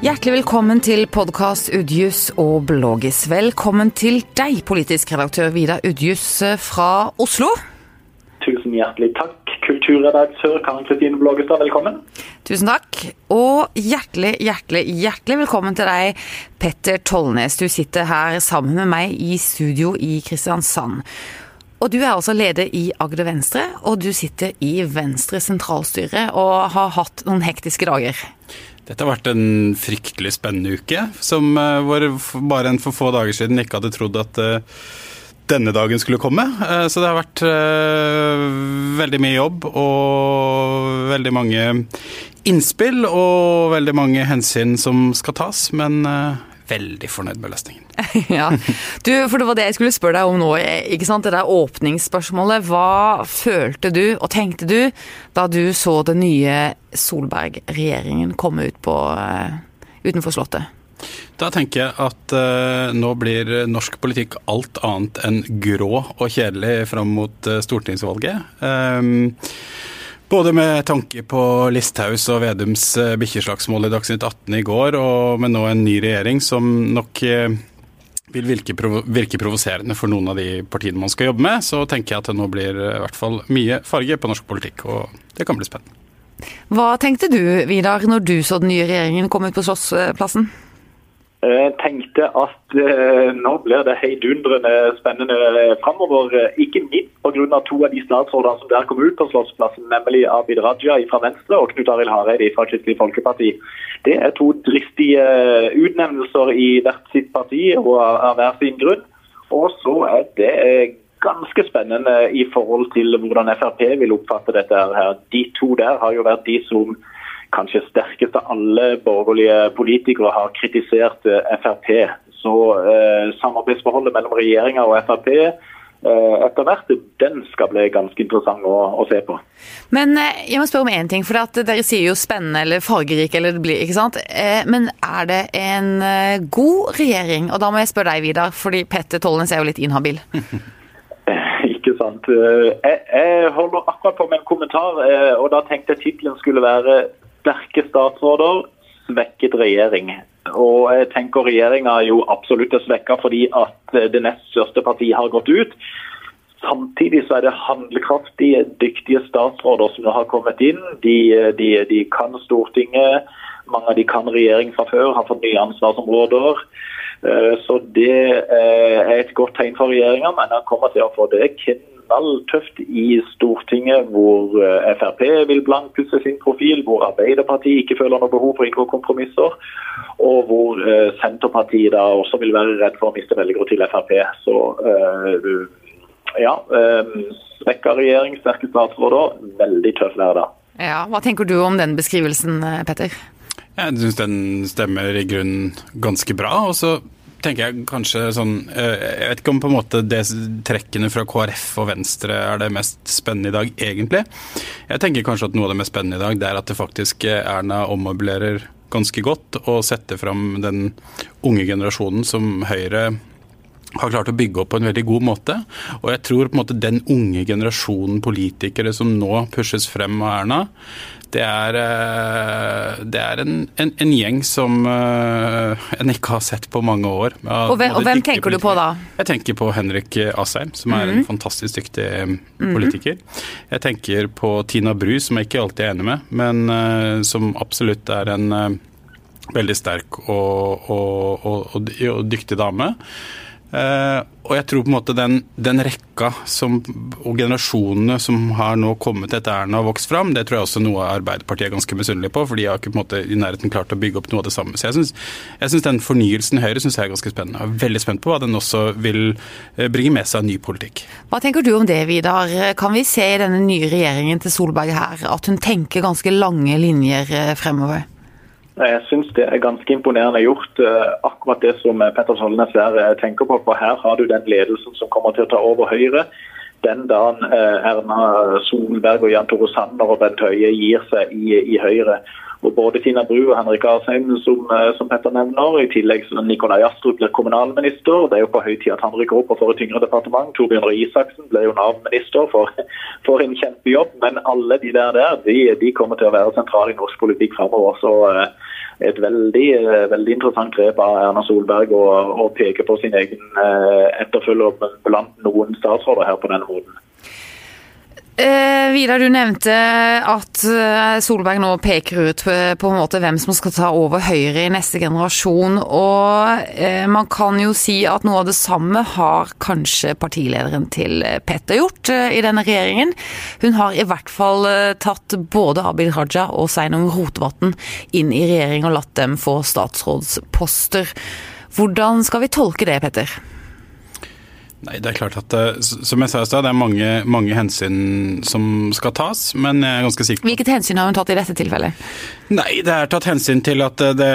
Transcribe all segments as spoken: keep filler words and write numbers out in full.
Hjertelig velkommen til podcast Udjus og Bloggis. Velkommen til deg, politisk redaktør Vidar Udjus fra Oslo. Tusen hjertelig takk, kulturredaktør Karen Kristine Bloggestad, velkommen. Tusen takk, og hjertelig, hjertelig, hjertelig velkommen til deg, Petter Tollnes. Du sitter her sammen med meg i studio i Kristiansand. Og du er altså leder i Agder Venstre, og du sitter i Venstre sentralstyre og har hatt noen hektiske dager. Dette har vært en fryktelig spennende uke, som uh, hvor bare en for få dager siden ikke hadde trodd at uh, denne dagen skulle komme. Uh, så det har vært uh, veldig mye jobb og veldig mange innspill og veldig mange hensyn som skal tas, men uh, veldig fornøyd med løsningen. Ja, du, for det var det jeg skulle spørre deg om nå, ikke sant? Det der åpningsspørsmålet. Hva følte du og tenkte du da du så den nye Solberg-regjeringen komme ut på uh, utenfor slottet? Da tenker jeg at uh, nå blir norsk politikk alt annet enn grå og kjedelig fram mot uh, stortingsvalget. Um, Både med tanke på Listhaus og Vedums bikkjeslagsmål i Dagsnytt atten i går, og med nå en ny regjering som nok vil virke, provo- virke provoserende for noen av de partiene man skal jobbe med, så tenker jeg at det nå blir i hvert fall mye farge på norsk politikk, og det kan bli spennende. Hva tenkte du, Vidar, når du så den nye regjeringen komme ut på Slottsplassen? Jeg tenkte at eh, nå blir det heidundrende spennende fremover, ikke minst på grunn av to av de statsrådene som der kom ut på Slottsplassen, nemlig Abid Raja fra Venstre og Knut Arild Hareide fra Kristelig Folkeparti. Det er to dristige utnevnelser i hvert sitt parti og av hver sin grunn, og så er det ganske spennende i forhold til hvordan F R P vil oppfatte dette her. De to der har jo vært de som kanskje sterkest av alle borgerlige politikere har kritisert F R P. Så eh, samarbeidsforholdet mellom regjeringen og F R P eh, etter hvert, den skal bli ganske interessant å, å se på. Men eh, jeg må spørre om en ting, for at dere sier jo spennende eller fargerik, eller det blir, ikke sant? Eh, men er det en eh, god regjering? Og da må jeg spørre deg, Vidar, fordi Petter Tollnes er jo litt inhabil. Ikke sant. Jeg, jeg holder akkurat på med en kommentar, og da tenkte jeg titlen skulle være sterke statsråder, svekket regjering. Og jeg tenker regjeringen er jo absolutt svekket fordi at det nest største partiet har gått ut. Samtidig så er det handlekraftige, dyktige statsråder som har kommet inn. De, de, de kan Stortinget, mange av de kan regjering fra før, har fått nye ansvarsområder. Så det er et godt tegn for regjeringen, men han kommer til å få det knalltøft i Stortinget, hvor F R P vil blankpusse sin profil, hvor Arbeiderpartiet ikke føler noe behov for å inngå kompromisser, og hvor Senterpartiet da også vil være redd for å miste velgere til F R P. Så ja, svekket regjering, sterke statsråder, veldig tøff hver dag. Ja, hva tenker du om den beskrivelsen, Petter? Jeg synes den stemmer i grunnen ganske bra, og så tenker jeg kanskje sånn, jeg vet ikke om på en måte det trekkene fra K R F og Venstre er det mest spennende i dag egentlig. Jeg tenker kanskje at noe av det mest spennende i dag, det er at det faktisk Erna ommøblerer ganske godt og setter fram den unge generasjonen som Høyre har klart å bygge opp på en veldig god måte. Og jeg tror på en måte den unge generasjonen politikere som nå pushes frem av Erna, det er, det er en, en, en gjeng som en ikke har sett på mange år. Og hvem, og hvem tenker du på da? Jeg tenker på Henrik Asheim, som er mm-hmm. en fantastisk dyktig politiker. Mm-hmm. Jeg tenker på Tina Bru, som jeg ikke alltid er enig med, men uh, som absolutt er en uh, veldig sterk og, og, og, og, og dyktig dame. Uh, og jeg tror på en måte den, den rekka som, og generasjonene som har nå kommet etter Erna og vokst fram, det tror jeg også noe Arbeiderpartiet er ganske misunnelig på, for de har ikke på en måte i nærheten klart å bygge opp noe av det samme. Så jeg synes, jeg synes den fornyelsen i Høyre synes jeg er ganske spennende. Jeg er veldig spent på hva den også vil bringe med seg av ny politikk. Hva tenker du om det, Vidar? Kan vi se i denne nye regjeringen til Solberg her at hun tenker ganske lange linjer fremover? Jeg synes det er ganske imponerende gjort, akkurat det som Petter Tollnes her tenker på, for her har du den ledelsen som kommer til å ta over Høyre. Den dagen Erna Solberg og Jan Tore Sanner og Bent Høie gir seg i, i Høyre. Og både Tina Bru og Henrik Asheim, som, som Petter nevner, i tillegg som Nikolai Astrup blir kommunalminister. Det er jo på høy tid at han rykker opp og får et tyngre departement. Torbjørn Røe Isaksen ble jo Nav-minister for, for en kjempejobb, men alle de der der, de, de kommer til å være sentrale i norsk politikk fremover. Så et veldig, veldig interessant grep av Erna Solberg å, å peke på sin egen etterfølger blant noen statsråder her på denne måten. Eh, Vidar, du nevnte at Solberg nå peker ut på, på en måte hvem som skal ta over Høyre i neste generasjon, og eh, man kan jo si at noe av det samme har kanskje partilederen til Petter gjort eh, i denne regjeringen. Hun har i hvert fall eh, tatt både Abid Raja og Sveinung Rotevatn inn i regjering og latt dem få statsrådsposter. Hvordan skal vi tolke det, Petter? Nei, det er klart at, som jeg sa i sted, det er mange, mange hensyn som skal tas, men jeg er ganske sikker på... Hvilket hensyn har hun tatt i dette tilfellet? Nei, det er tatt hensyn til at det,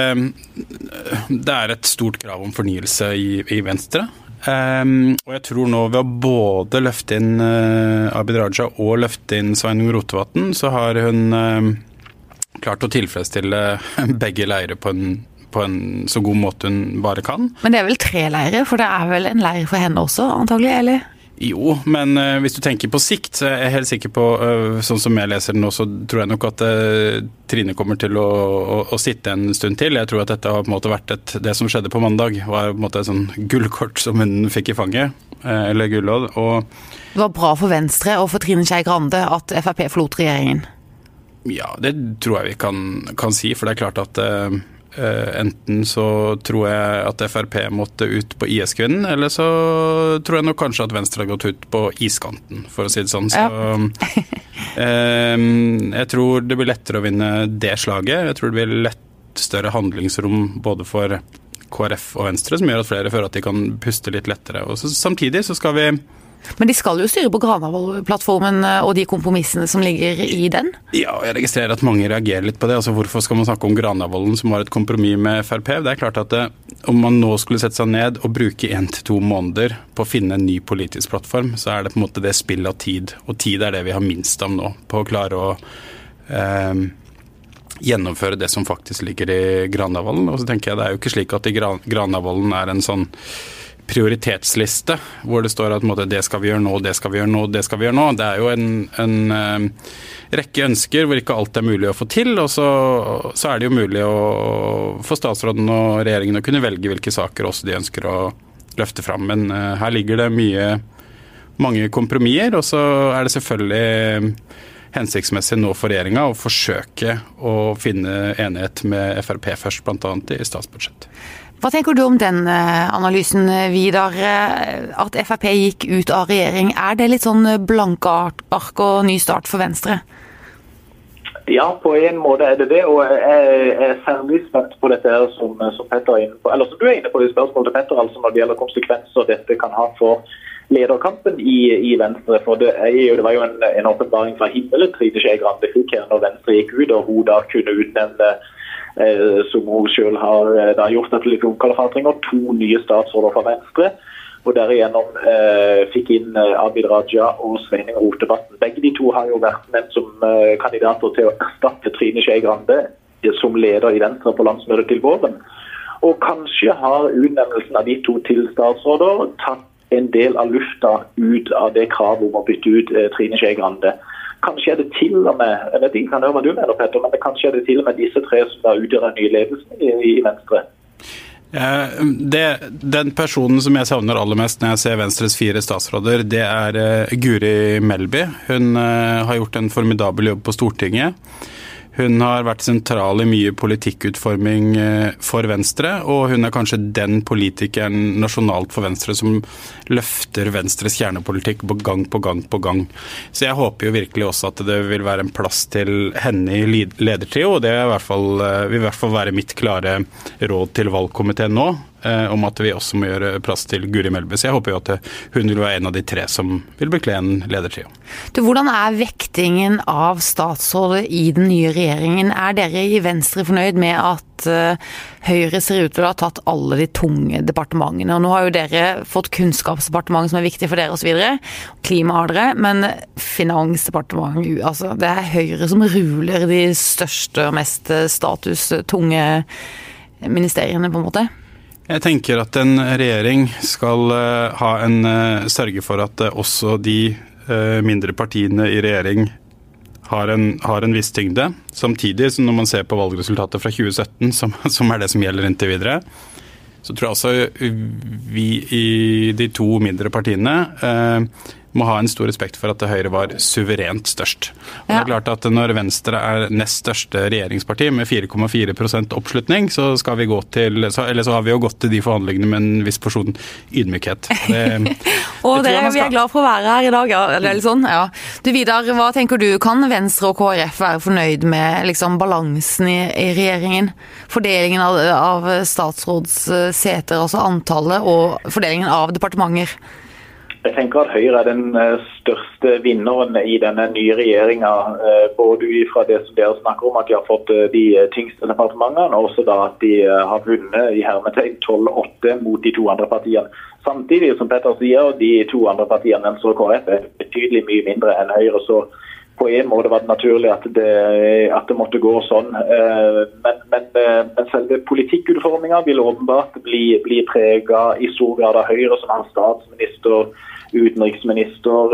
det er et stort krav om fornyelse i, i Venstre. Um, og jeg tror nå ved å både løfte inn uh, Abid Raja og løfte inn Sveinung Rotevatn, så har hun uh, klart å tilfredsstille begge leirer på en på en så god måte hun bare kan. Men det er vel tre leirer, for det er vel en leir for henne også, antagelig, eller? Jo, men uh, hvis du tenker på sikt, så er jeg helt sikker på, uh, sånn som jeg leser den nå, så tror jeg nok at uh, Trine kommer til å, å, å sitte en stund til. Jeg tror at dette har på en måte vært et, det som skjedde på mandag, var på en måte et sånn gullkort som hun fikk i fanget, uh, eller gullåd, og... Det var bra for Venstre og for Trine Skei Grande at F R P forlot regjeringen. Ja, det tror jeg vi kan, kan si, for det er klart at... Uh, Uh, enten så tror jeg at F R P måtte ut på I S-kvinnen, eller så tror jeg nok kanskje at Venstre har gått ut på iskanten, for å si det sånn. Så, ja. uh, jeg tror det blir lettere å vinne det slaget. Jeg tror det blir lett større handlingsrom både for K R F og Venstre, som gjør at flere føler at de kan puste litt lettere. Og så, samtidig så skal vi... Men de skal jo styre på Granavolden-plattformen og de kompromissene som ligger i den? Ja, jeg registrerer at mange reagerer litt på det. Altså, hvorfor skal man snakke om Granavolden som var et kompromiss med F R P? Det er klart at det, om man nå skulle sette seg ned og bruke en til to måneder på å finne en ny politisk plattform, så er det på en måte det spill av tid. Og tid er det vi har minst av nå, på å klare å eh, gjennomføre det som faktisk ligger i Granavolden. Og så tenker jeg det er jo ikke slik at i Granavolden er en sånn prioritetsliste, hvor det står at måte, det skal vi gjøre nå, det skal vi gjøre nå, det skal vi gjøre nå. Det er jo en, en uh, rekke ønsker hvor ikke alt er mulig å få til, og så, så er det jo mulig å, for statsråden og regjeringen å kunne velge hvilke saker også de ønsker å løfte fram. Men uh, her ligger det mye, mange kompromisser, og så er det selvfølgelig hensiktsmessig nå for regjeringen å forsøke å finne enighet med F R P først, blant annet i statsbudsjett. Hva tenker du om den analysen, Vidar? At F R P gikk ut av regjering, er det litt sånn blanke ark og ny start for Venstre? Ja, på en måte er det det, og jeg er særlig spent på dette her som, som Petter er inne på, eller som du er inne på i spørsmålet til Petter, altså når det gjelder konsekvenser dette kan ha for lederkampen i, i Venstre, for det, er jo, det var jo en, en åpenbaring fra himmelen Trine Skei Grande fikk her når Venstre gikk ut, og hun da kunne utnevne Eh, som hun selv har eh, da gjort etter litt omkalfatring, og to nye statsråder fra Venstre, og derigjennom eh, fikk inn eh, Abid Raja og Sveinung Rotevatn. Begge de to har jo vært menn som eh, kandidater til å erstatte Trine Skei Grande eh, som leder i Venstre på landsmøtet til våren. Og kanskje har utnevnelsen av de to til statsråder tatt en del av lufta ut av det kravet om å bytte ut eh, Trine Skei Grande. Kanskje er det til og med, jeg vet ikke, kan høre hva du mener, Petter, men det kanskje er det til og med disse tre som da utgjør den nye ledelsen i, i Venstre. Eh, det, den personen som jeg savner aller mest når jeg ser Venstres fire statsråder, det er uh, Guri Melby. Hun uh, har gjort en formidabel jobb på Stortinget. Hun har vært sentral i mye politikkutforming for Venstre, og hun er kanskje den politikeren nasjonalt for Venstre som løfter Venstres kjernepolitikk på gang på gang på gang. Så jeg håper jo virkelig også at det vil være en plass til henne i ledertrio, og det er i hvert fall, vil i hvert fall være mitt klare råd til valgkomiteen nå, om at vi også må gjøre plass til Guri Melby. Så jeg håper jo at hun vil være en av de tre som vil bekle en ledertrio. Du, hvordan er vektingen av statsrådet i den nye regjeringen? Er dere i Venstre fornøyd med at uh, Høyre ser ut til å ha tatt alle de tunge departementene? Og nå har jo dere fått kunnskapsdepartementet som er viktig for dere og så videre. Klima har dere, men finansdepartementet, altså det er Høyre som ruler de største og mest statustunge ministeriene på en måte? Jeg tenker at en regjering skal uh, ha en uh, sørge for at uh, også de uh, mindre partiene i regjering har en, har en viss tyngde. Samtidig, så når man ser på valgresultatet fra tjue sytten, som, som er det som gjelder inntil videre, så tror jeg også vi i de to mindre partiene eh, må ha en stor respekt for at Høyre var suverent størst. Og ja. Det er klart at når Venstre er nest største regjeringsparti med fire komma fire prosent oppslutning, så skal vi gå til, så, eller så har vi jo gått til de forhandlingene med en viss porsjon ydmykhet. Det, og det, vi er glad for å være her i dag, ja. Eller sånn, ja. Du Vidar, hva tenker du? Kan Venstre og K R F være fornøyd med liksom, balansen i, i regjeringen? Fordelingen av, av statsrådsseter, altså antallet, og fordelingen av departementer? Jeg tenker at Høyre er den største vinneren i denne nye regjeringen, både fra det som dere snakker om, at de har fått de tyngste departementene, og også da at de har vunnet i hermetegn tolv åtte mot de to andre partiene. Samtidig, som Petter sier, de to andre partiene, Venstre og K R F, er betydelig mye mindre enn Høyre, så på en måte var det naturlig at det, at det måtte gå sånn. Men, men, men selve politikkutformingen vil åpenbart bli, bli preget i stor grad av Høyre, som har statsminister, utenriksminister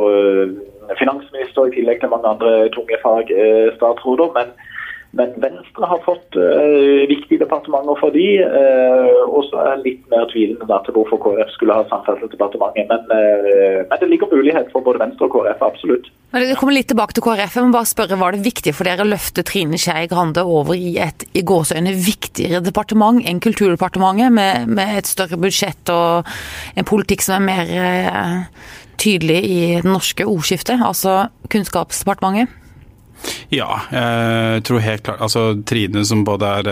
og finansminister, i tillegg til mange andre tunge fagstatsråder, men, men Venstre har fått uh, viktige departementer for de, uh, og så er jeg litt mer tvilende da, til hvorfor K R F skulle ha samferdselsdepartementet, men, uh, men det ligger mulighet for både Venstre og K R F, absolutt. Det kommer litt tilbake til K R F, jeg må bare spørre, var det viktig for dere å løfte Trine Skei Grande over i et i gåseøyne viktigere departement enn Kulturdepartementet, med, med et større budsjett og en politikk som er mer eh, tydelig i det norske ordskiftet, altså Kunnskapsdepartementet? Ja, jeg tror helt klart, altså Trine som både er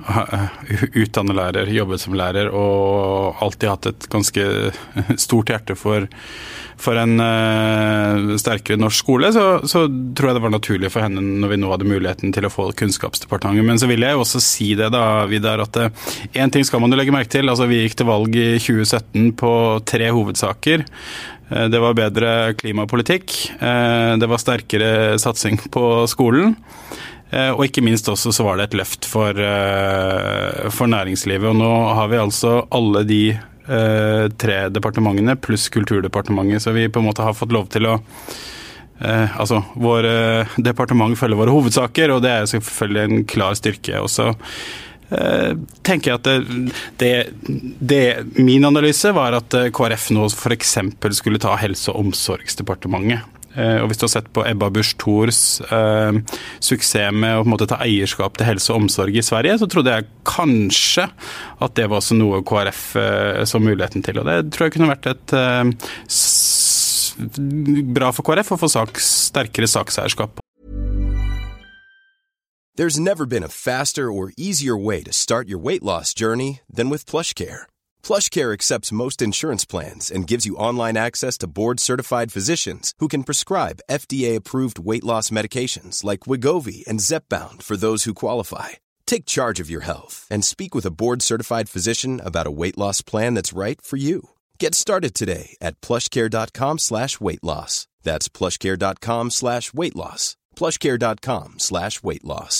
uh, utdannet lærer, jobbet som lærer og alltid hatt et ganske stort hjerte for, for en uh, sterkere norsk skole, så, så tror jeg det var naturlig for henne når vi nå hadde muligheten til å få Kunnskapsdepartementet. Men så vil jeg også si det da, Vidar, at uh, en ting skal man jo legge merke til, altså vi gikk til valg i tjue sytten på tre hovedsaker. Det var bedre klimapolitikk, det var sterkere satsing på skolen, og ikke minst også så var det et løft for, for næringslivet. Og nå har vi altså alle de tre departementene pluss Kulturdepartementet, så vi på en måte har fått lov til å Eh, altså, våre departement følger våre hovedsaker, og det er selvfølgelig en klar styrke også. Eh, tenker jeg at det, det, det, min analyse var at K R F nå for eksempel skulle ta Helse- og omsorgsdepartementet. Eh, og hvis du har sett på Ebba Busch Thors eh, suksess med å på en måte ta eierskap til helse og omsorg i Sverige, så trodde jeg kanskje at det var også noe K R F eh, så muligheten til. Og det tror jeg kunne vært et eh, bra for K R F å få sak, sterkere sakseierskap. There's never been a faster or easier way to start your weight loss journey than with PlushCare. PlushCare accepts most insurance plans and gives you online access to board-certified physicians who can prescribe F D A-approved weight loss medications like Wegovy and Zepbound for those who qualify. Take charge of your health and speak with a board-certified physician about a weight loss plan that's right for you. Get started today at plushcare.com slash weight loss. That's plushcare.com slash weight loss. plushcare.com slash weight loss.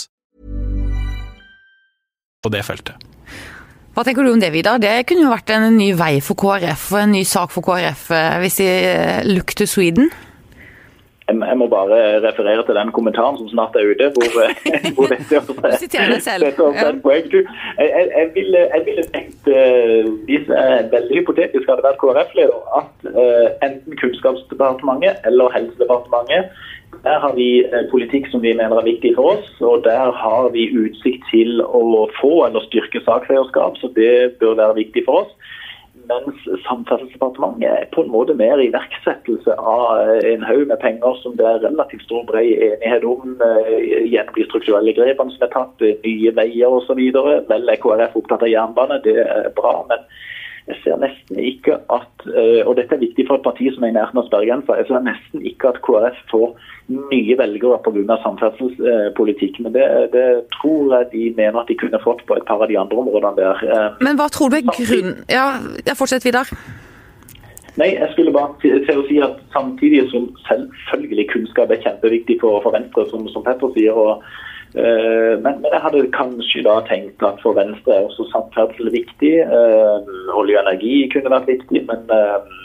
På det feltet. Hva tenker du om det, Vidar? Det kunne jo vært en ny vei for K R F, og en ny sak for K R F hvis de look to Sweden. Jeg må bare referere til den kommentaren som snart er ute, hvor, hvor dette også er, dette også er et poeng. Jeg, jeg, jeg ville, jeg ville tenkt, hvis jeg veldig hypotetisk hadde vært K R F-leder, at uh, enten Kunnskapsdepartementet eller Helsedepartementet, der har vi politikk som vi mener er viktig for oss, og der har vi utsikt til å få eller styrke sakseierskap, så det bør være viktig for oss. Mens Samferdselsdepartementet er på en måte mer iverksettelse av en haug med penger som det er relativt stor bred enighet om gjennom de strukturelle grepene som er tatt, nye veier og så videre. Vel er K R F opptatt av jernbane, det er bra, men jeg ser nesten ikke at, og dette er viktig for et parti som er i nærheten av sperregrensa, jeg ser nesten ikke at K R F får nye velgere på grunn av samferdselspolitikk, men det, det tror jeg de mener at de kunne fått på et par av de andre områdene der. Men hva tror du er grunn... Ja, jeg fortsetter videre. Nei, jeg skulle bare til å si at samtidig som selvfølgelig kunnskap er kjempeviktig for, for Venstre, som, som Petter sier, og Uh, men, men jeg hadde kanskje da tenkt at for Venstre er også samferdsel viktig. Uh, olje og energi kunne vært viktig, men, uh,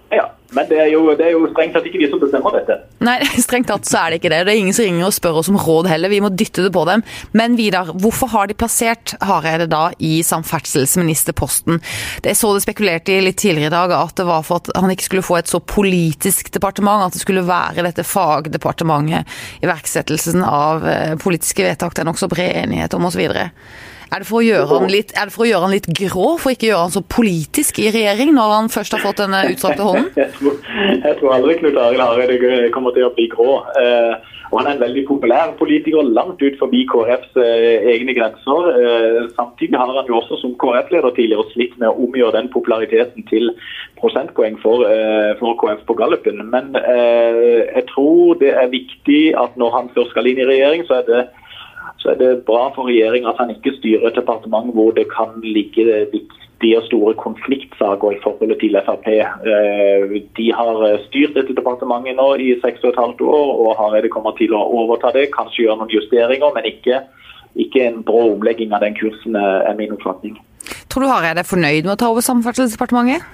Ja, men det er, jo, det er jo strengt tatt ikke vi som bestemmer dette. Nei, strengt tatt så er det ikke det. Det er ingen som ringer og spør oss om råd heller. Vi må dytte det på dem. Men Vidar, hvorfor har de plassert Hareide da i samferdselsministerposten? Det så det spekulerte i litt tidligere i dag at det var for at han ikke skulle få et så politisk departement, at det skulle være dette fagdepartementet, iverksettelsen av politiske vedtak, det er nok så bred enighet om og så videre. Er det, for å gjøre han litt, er det for å gjøre han litt grå, for ikke å gjøre han så politisk i regjering, når han først har fått denne utstrakte hånden? Jeg tror, jeg tror aldri Knut Arild Hareide kommer til å bli grå. Eh, og han er en veldig populær politiker, langt ut forbi K R Fs eh, egne grenser. Eh, samtidig har han jo også som K R F-leder tidligere slitt med å omgjøre den populariteten til prosentpoeng for, eh, for K F på Gallupen. Men eh, jeg tror det er viktig at når han først skal inn i regjering, så er det så er det bra for regjeringen at han ikke styrer et departement hvor det kan ligge viktige og store konfliktsaker i forholdet til F R P. De har styrt dette departementet nå i seks og et halvt år, og Hareide kommer til å overta det, kanskje gjøre noen justeringer, men ikke, ikke en brå omlegging av den kursen er min oppfatning. Tror du Hareide er fornøyd med å ta over Samferdselsdepartementet?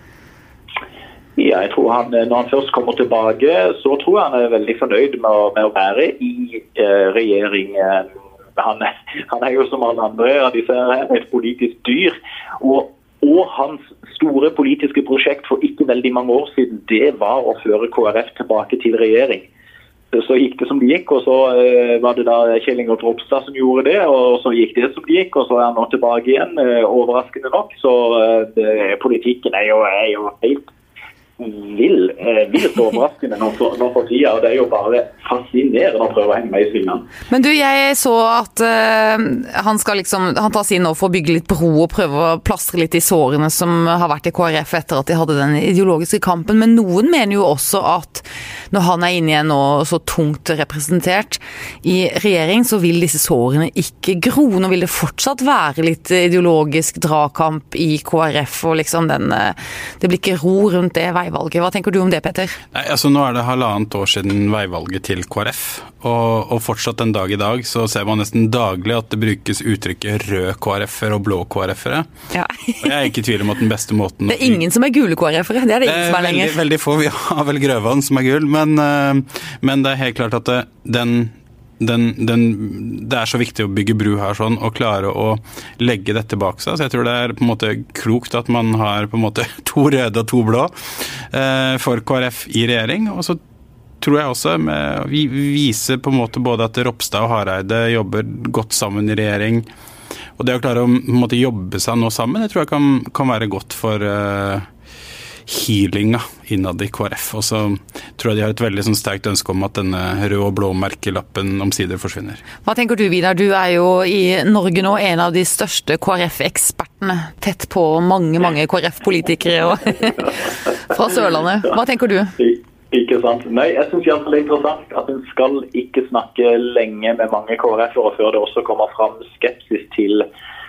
Ja, jeg tror han, når han først kommer tilbake, så tror jeg han er veldig fornøyd med å, med å være i eh, regjering. Han, han er jo som alle andre av disse her et politisk dyr, og, og hans store politiske prosjekt for ikke veldig mange år siden, det var å føre K R F tilbake til regjering. Så gikk det som det gikk, og så eh, var det da Kjell Ingolf Ropstad som gjorde det, og så gikk det som det gikk, og så er han nå tilbake igjen, eh, overraskende nok. Så eh, det, politikken er jo, er jo helt vil, eh, vil stå overraskende nå for, nå for tida, og det er jo bare fascinerende å prøve å henge med i svingene. Men du, jeg så at uh, han skal liksom, han tar sin nå for å bygge litt bro og prøve å plastre litt i sårene som har vært i K R F etter at de hadde den ideologiske kampen, men noen mener jo også at når han er inne igjen og så tungt representert i regjering, så vil disse sårene ikke gro. Nå vil det fortsatt være litt ideologisk dragkamp i K R F, og liksom den, det blir ikke ro rundt det veivalget. Hva tenker du om det, Petter? Nei, altså nå er det halvannet år siden veivalget til K R F, og, og fortsatt en dag i dag så ser man nesten daglig at det brukes uttrykket rød K R F-ere og blå K R F-ere. Ja. Og jeg er ikke i tvil om at den beste måten... Det er ingen som er gule K R F-ere, det er det ingen som er lenger. Veldig, veldig få, vi har vel Grøvan som er gul, men, men det er helt klart at det, den... Den, den, det er så viktig å bygge bru her sånn, og klare å legge dette bak seg, så jeg tror det er på en måte klokt at man har på en måte to røde og to blå eh, for K R F i regjering, og så tror jeg også med, vi viser på en måte både at Ropstad og Hareide jobber godt sammen i regjering, og det å klare å på en måte jobbe seg nå sammen, det tror jeg kan, kan være godt for eh, healinga innad i K R F, og så tror jeg de har et veldig sånn sterkt ønske om at denne rød og blå merkelappen omsider forsvinner. Hva tenker du, Vidar? Du er jo i Norge nå en av de største K R F-ekspertene, tett på mange, mange K R F-politikere og fra Sørlandet. Hva tenker du? Ikke sant. Nei, jeg synes det er interessant at en skal ikke snakke lenge med mange K R F-ere før det også kommer fram skepsis til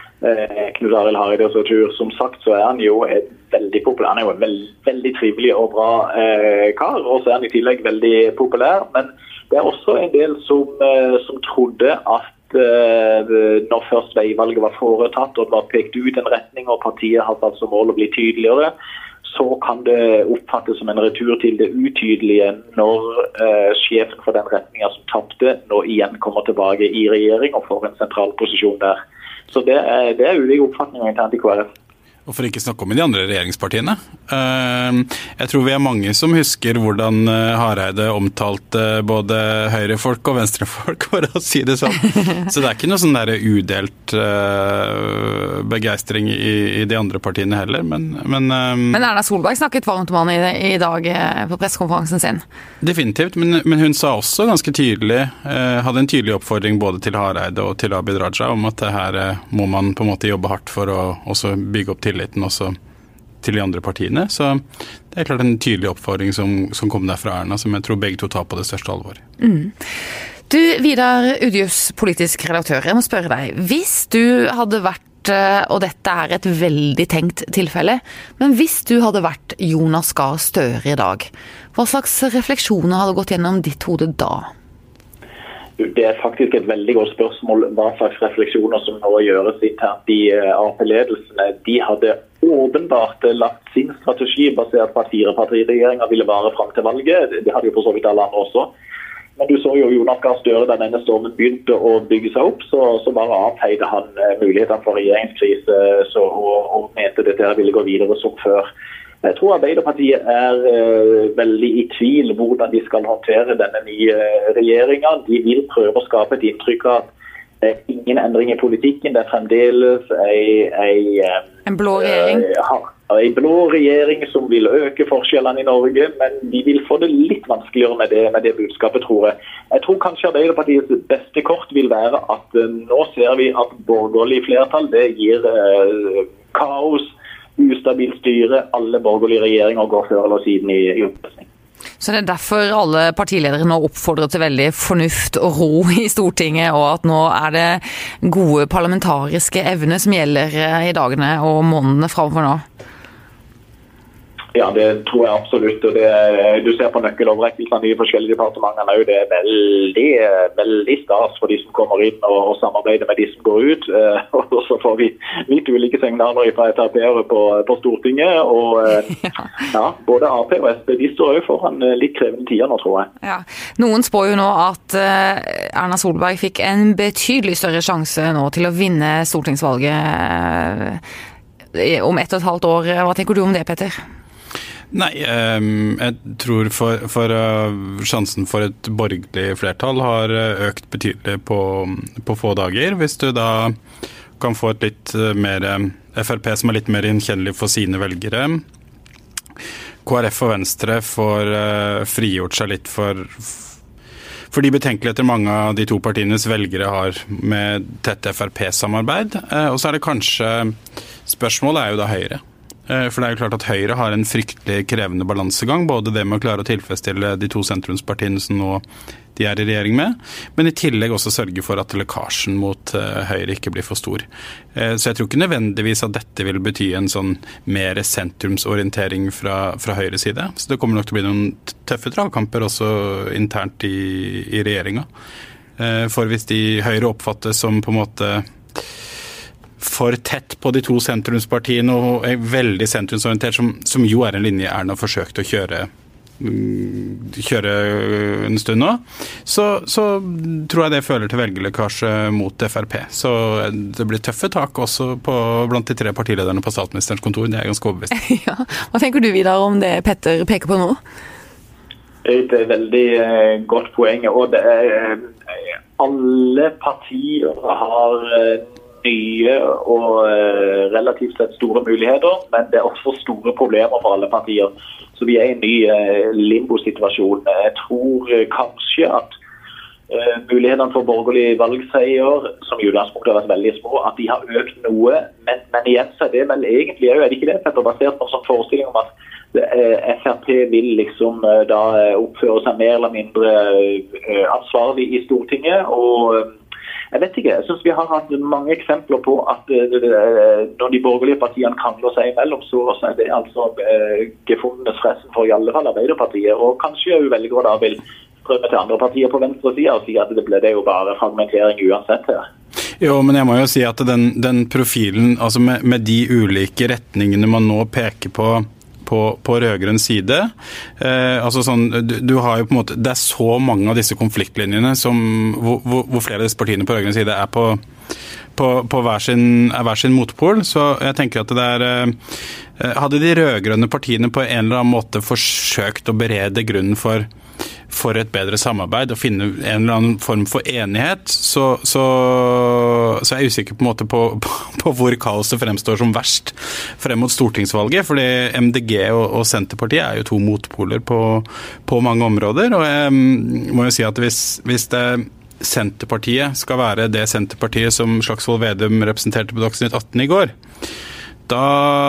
Eh, Knut Arild Hareide og Søtur. Som sagt så er han jo et veldig populær, han er jo en veld, veldig trivelig og bra eh, kar, og så er han i tillegg veldig populær, men det er også en del som, eh, som trodde at eh, når først veivalget var foretatt og det var pekt ut en retning og partiet har satt som mål å bli tydeligere, så kan det oppfattes som en retur til det utydelige når eh, sjefen for den retningen som tappte nå igjen kommer tilbake i regjering og får en sentral posisjon der. Så det er, det er ulike oppfatninger internt i K R F. Og for ikke snakke om i de andre regjeringspartiene. Jeg tror vi er mange som husker hvordan Hareide omtalte både høyrefolk og venstrefolk, for å si det sånn. Så det er ikke noe sånn der udelt begeistring i, i de andre partiene heller. Men, men, men Erna Solberg snakket varmt om han i, i dag på pressekonferansen sin. Definitivt, men, men hun sa også ganske tydelig, hadde en tydelig oppfordring både til Hareide og til Abid Raja om at det her må man på en måte jobbe hardt for å også bygge opp til tilliten også til de andre partiene, så det er klart en tydelig oppfordring som, som kom der fra Erna, som jeg tror begge to tar på det største alvor. Mm. Du, Vidar Udjus, politisk redaktør, jeg må spørre deg, hvis du hadde vært, og dette er et veldig tenkt tilfelle, men hvis du hadde vært Jonas Gahr Støre i dag, hva slags refleksjoner hadde gått gjennom ditt hode da? Det er faktisk et veldig godt spørsmål hva slags refleksjoner som nå gjøres internt i A P-ledelsene. De hadde åpenbart lagt sin strategi basert på at firepartiregjeringen ville vare frem til valget. Det hadde jo for så vidt alle andre også. Men du så jo Jonas Gahr Støre da denne stormen begynte å bygge seg opp, så, så bare avfeide han mulighetene for regjeringskrise så, og, og mente dette ville gå videre som før. Jeg tror Arbeiderpartiet er uh, veldig i tvil hvordan de skal håndtere denne nye regjeringen. De vil prøve å skape et inntrykk av at det er ingen endring i politikken. Det er fremdeles ei, ei, en blå regjering. Uh, en blå regjering som vil øke forskjellene i Norge, men de vil få det litt vanskeligere med det, med det budskapet, tror jeg. Jeg tror kanskje Arbeiderpartiets beste kort vil være at uh, nå ser vi at borgerlig flertall, det gir uh, kaos, ustabilt styre, alle borgerlige regjeringer går før eller siden i, i oppløsning. Så det er derfor alle partiledere nå oppfordrer til veldig fornuft og ro i Stortinget, og at nå er det gode parlamentariske evner som gjelder i dagene og månedene fremover nå? Ja, det tror jeg absolutt. Og det, du ser på nøkkeloverrekkelsene i forskjellige departementene, det er veldig, veldig stas for de som kommer inn og, og samarbeider med de som går ut. Og så får vi litt ulike signaler fra F R P-ere på, på Stortinget. Og ja, både A P og S P, de står jo foran litt krevende tider nå, tror jeg. Ja. Noen spår jo nå at Erna Solberg fikk en betydelig større sjanse nå til å vinne stortingsvalget om ett og et halvt år. Hva tenker du om det, Petter? Nei, jeg tror for, for sjansen for et borgerlig flertall har økt betydelig på, på få dager. Hvis du da kan få et litt mer F R P som er litt mer gjenkjennelig for sine velgere. K R F og Venstre får frigjort seg litt for, for de betenkeligheter mange av de to partienes velgere har med tett F R P-samarbeid. Og så er det kanskje, spørsmålet er jo da Høyre. For det er jo klart at Høyre har en fryktelig krevende balansegang, både det med å klare å tilfredsstille de to sentrumspartiene som nå de er i regjering med, men i tillegg også sørge for at lekkasjen mot Høyre ikke blir for stor. Så jeg tror ikke nødvendigvis at dette vil bety en sånn mer sentrumsorientering fra, fra Høyres side. Så det kommer nok til å bli noen tøffe dragkamper også internt i, i regjeringen. For hvis de Høyre oppfattes som på en måte for tett på de to sentrumspartiene og er veldig sentrumsorientert, som, som jo er en linje Erna forsøkte å kjøre, kjøre en stund nå, så, så tror jeg det føler til velgerlekkasje mot F R P. Så det blir tøffe tak også på, blant de tre partilederne på statsministerens kontor. Det er ganske overbevist. Ja. Hva tenker du videre om det Petter peker på nå? Det er et veldig godt poeng, og det er alle partier har nye og uh, relativt sett store muligheter, men det er også store problemer for alle partier. Så vi er i en ny uh, limbo-situasjon. Jeg tror uh, kanskje at uh, mulighetene for borgerlig valgseier, som i utgangspunktet har vært veldig små, at de har økt noe, men, men igjen så er det vel egentlig, er det ikke det, Petter, basert på en sånn forestilling om at uh, F R P vil liksom uh, da oppføre seg mer eller mindre uh, ansvarlig i Stortinget, og uh, jeg vet ikke, jeg synes vi har hatt mange eksempler på at uh, når de borgerlige partiene krangler seg imellom, så, så er det altså uh, gefunnet fressen for i alle fall Arbeiderpartiet, og kanskje jo velgere da vil prøve til andre partier på venstre side og si at det ble det jo bare fragmentering uansett her. Jo, men jeg må jo si at den, den profilen, altså med, med de ulike retningene man nå peker på på, på rødgrønn side. Eh, altså sånn, du, du har jo på en måte, det er så mange av disse konfliktlinjene som, hvor, hvor flere av disse partiene på rødgrønn side er på, på, på hver, sin, er hver sin motpol, så jeg tenker at det er, eh, hadde de rødgrønne partiene på en eller annen måte forsøkt å berede grunnen for for et bedre samarbeid og finne en eller annen form for enighet, så, så, så er jeg usikker på en måte på, på, på hvor kaoset fremstår som verst frem mot stortingsvalget, fordi M D G og, og Senterpartiet er jo to motpoler på, på mange områder, og jeg må jo si at hvis, hvis det Senterpartiet skal være det Senterpartiet som Slagsvold Vedum representerte på Dagsnytt atten i går, da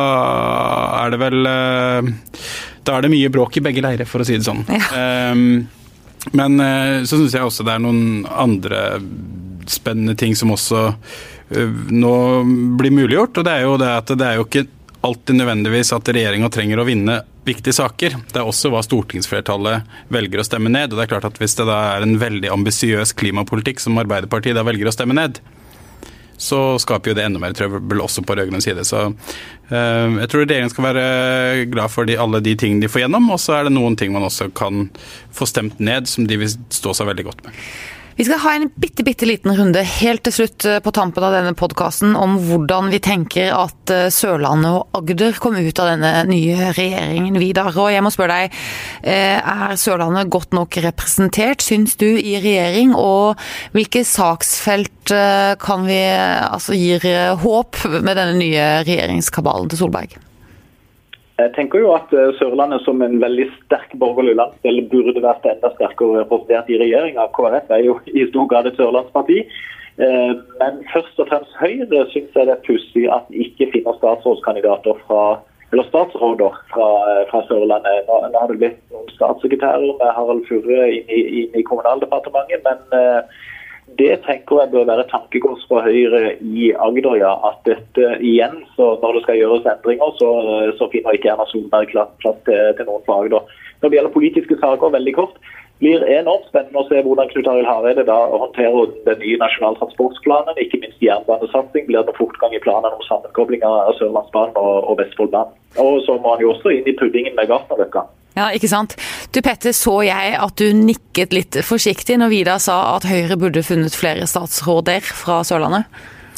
er det vel da er det mye bråk i begge leire, for å si det sånn. Ja. Um, men uh, så synes jeg også det er noen andre spennende ting som også uh, nå blir muliggjort, og det er jo det at det er jo ikke alltid nødvendigvis at regjeringen trenger å vinne viktige saker. Det er også hva stortingsflertallet velger å stemme ned, og det er klart at hvis det da er en veldig ambisiøs klimapolitikk som Arbeiderpartiet da velger å stemme ned, så skaper jo det enda mer trøbbel også på rød-grønn side. Så uh, jeg tror regjeringen skal være glad for de, alle de tingene de får gjennom, og så er det noen ting man også kan få stemt ned som de vil stå seg veldig godt med. Vi skal ha en bitte, bitte liten runde helt til slutt på tampen av denne podcasten om hvordan vi tenker at Sørlandet og Agder kommer ut av denne nye regjeringen videre. Og jeg må spørre deg, er Sørlandet godt nok representert, synes du, i regjering? Og hvilke saksfelt kan vi, altså, gir håp med denne nye regjeringskabalen til Solberg? Jeg tenker jo at Sørlandet som en veldig sterk borgerlig landsdel burde vært enda sterkere representert i regjeringen. K R F er jo i stor grad et sørlandsparti. Men først og fremst Høyre synes jeg det er pussig at de ikke finner statsrådskandidater fra, eller statsråder fra, fra Sørlandet. Nå, nå har det blitt noen statssekretærer med Harald Furre inn i, inn i Kommunaldepartementet, men det tenker jeg bør være tankekors for Høyre i Agder, ja, at dette igjen, så når det skal gjøres endringer, så, så finner ikke Erna Solberg plass til, til noen fra Agder. Når det gjelder politiske saker, veldig kort, blir enormt spennende å se hvordan Knut Arild Hareide da håndterer den nye nasjonale transportplanen, ikke minst jernbanesatsing, blir det fortgang i planen om sammenkobling av Sørlandsbanen og, og Vestfoldbanen. Og så må han jo også inn i puddingen med Gartnerløkka. Ja, ikke sant? Du Petter, så jeg at du nikket litt forsiktig når Vidar sa at Høyre burde funnet flere statsråder fra Sørlandet.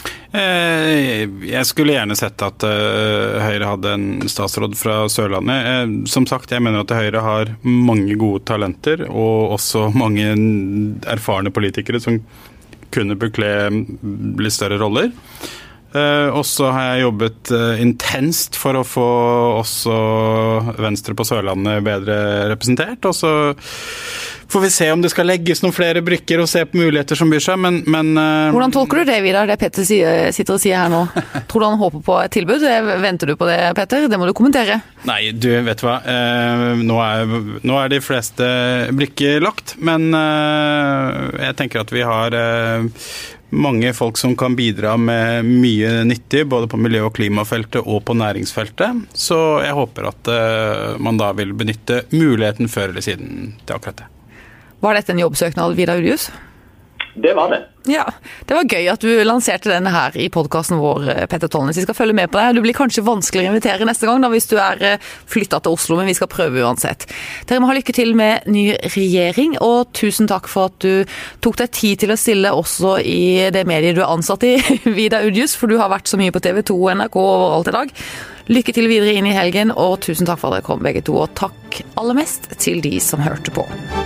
Jeg skulle gjerne sett at Høyre hadde en statsråd fra Sørlandet. Som sagt, jeg mener at Høyre har mange gode talenter, og også mange erfarne politikere som kunne bekle litt større roller. Uh, og så har jeg jobbet uh, intenst for å få også Venstre på Sørlandet bedre representert, og så får vi se om det skal legges noen flere brikker og se på muligheter som byr seg, men... men uh, Hvordan tolker du det, Vidar, det Petter sier, sitter og sier her nå? Tror du han håper på et tilbud? Venter du på det, Petter? Det må du kommentere. Nei, du vet hva, uh, nå, er, nå er de fleste brikker lagt, men uh, jeg tenker at vi har... Uh, mange folk som kan bidra med mye nyttig, både på miljø- og klimafeltet og på næringsfeltet. Så jeg håper at uh, man da vil benytte muligheten før eller siden til akkurat det. Var dette en jobbsøknad, Vidar Udjus? Det var det. Ja, det var gøy at du lanserte denne her i podcasten vår, Petter Tollnes. Vi skal følge med på deg. Du blir kanskje vanskeligere å invitere neste gang da, hvis du er flyttet til Oslo, men vi skal prøve uansett. Dere må ha lykke til med ny regjering, og tusen takk for at du tok deg tid til å stille også i det mediet du er ansatt i, Vidar Udjus, for du har vært så mye på T V to og N R K overalt i dag. Lykke til videre inn i helgen, og tusen takk for at dere kom begge to, og takk aller mest til de som hørte på.